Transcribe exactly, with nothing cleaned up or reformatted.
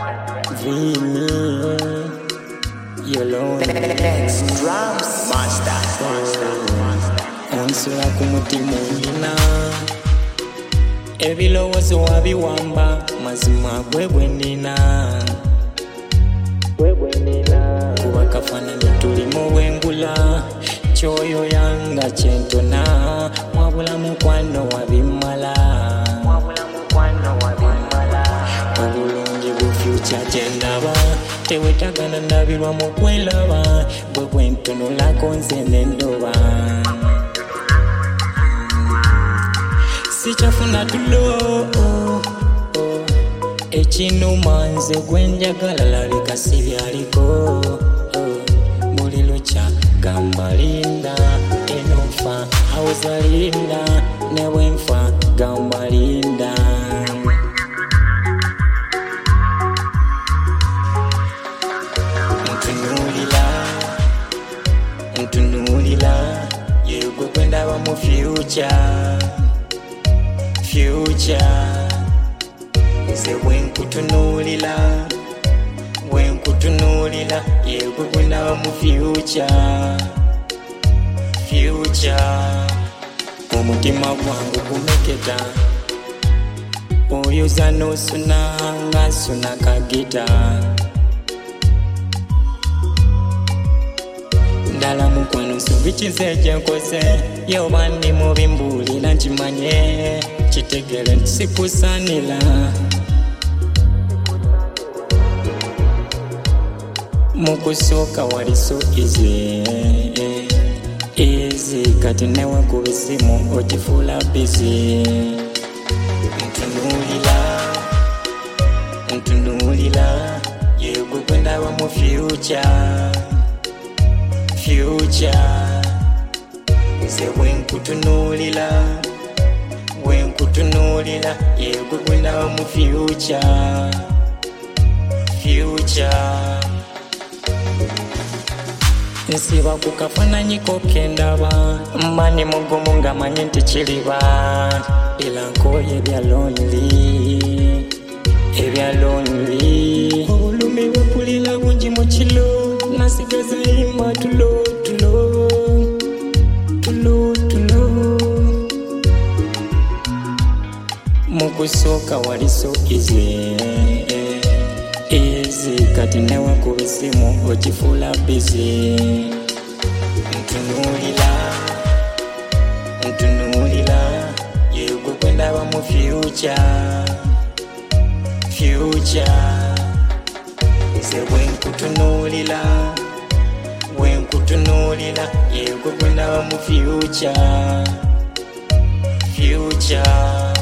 Vini, Yolo, Next drums master, master, master. Onsula kumutima olina ebilowoozo wabiwamba mazima gwe bwe nnina kuba kafaananyi tulimu bwengula kyoyo yanga kyentona wabula mukwano wabimala obulungi bu fyuca gyendaba tewetagana ndabirwa mu kwelaba bwe bwentunulako nze nendoba sikyafuna tulo ekinuma nze gwenjagala labika sibyaliko buli lukya gamba linda enofa awuza linda ne bwenfa gamba linda ntunulira ntunulira yegwe gwendaba mu fyuca Future, nze bwenkutunulira bwenkutunulira yegwe gwendaba mu future future omutima gwange gumeketa oyoza nosuna ngasuna kagita ndala mukwano nsobi kize gyenkoze yoba ndi mubi mbuulira nkimanye kitegere nti sikusaanira mukusooka wali so easy easy kati newe ku bisimu ogifuula busy ntunuulira ntunuulira yegwe gwendaba mu future future nze bwenkutunulira bwenkutunulira yegwe gwendaba mu future future nsiba ku kafaananyi kokendaba mani mugumu nga manyi nti kiriba era nkoye ebya lonely ebya lonely obulumi bwepulira bungi mu kilo nasigaza imba tulo tulo tulo tulo mukusooka wali so easy easy kati newe ku bisimu ogifuula busy ntunuulira ntunuulira yegwe gwendaba mu future future nze bwenkutunulira bwenkutunulira yegwe gwendaba mu future future